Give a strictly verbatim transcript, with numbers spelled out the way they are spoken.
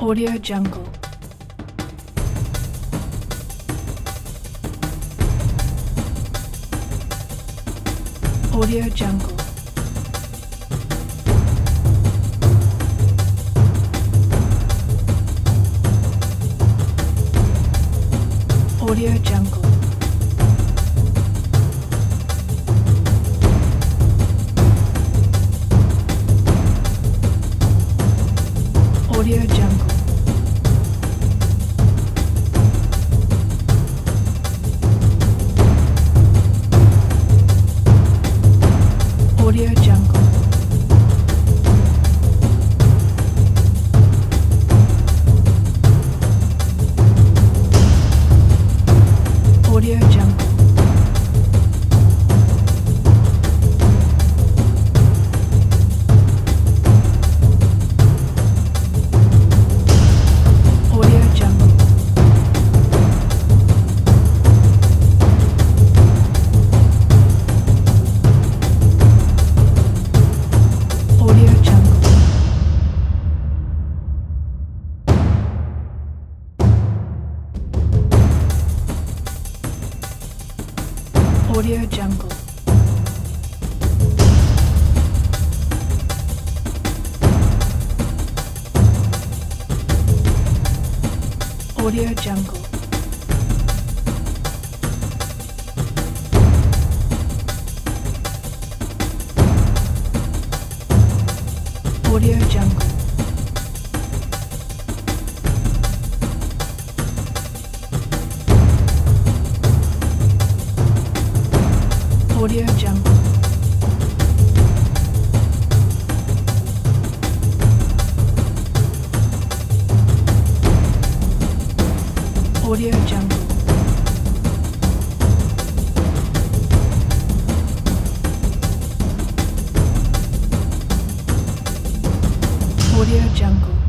Audio Jungle. Audio Jungle. Audio Jungle. Audio Jungle. Audio Jungle. Audio Jungle. Audio Jungle. Audio Jungle. Audio Jungle. Audio Jungle. Audio Jungle. Audio Jungle. Audio Jungle. Audio Jungle.